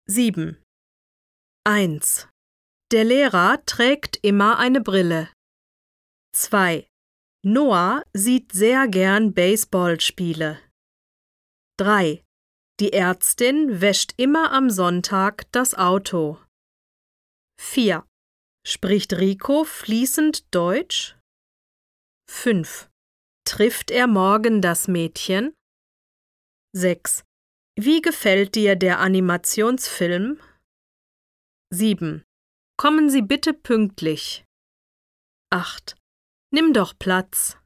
7. 1. Der Lehrer trägt immer eine Brille. 2. Noah sieht sehr gern Baseballspiele. 3. Die Ärztin wäscht immer am Sonntag das Auto. 4. Spricht Rico fließend Deutsch? 5. Trifft er morgen das Mädchen? 6. Wie gefällt dir der Animationsfilm? 7. Kommen Sie bitte pünktlich. 8. Nimm doch Platz.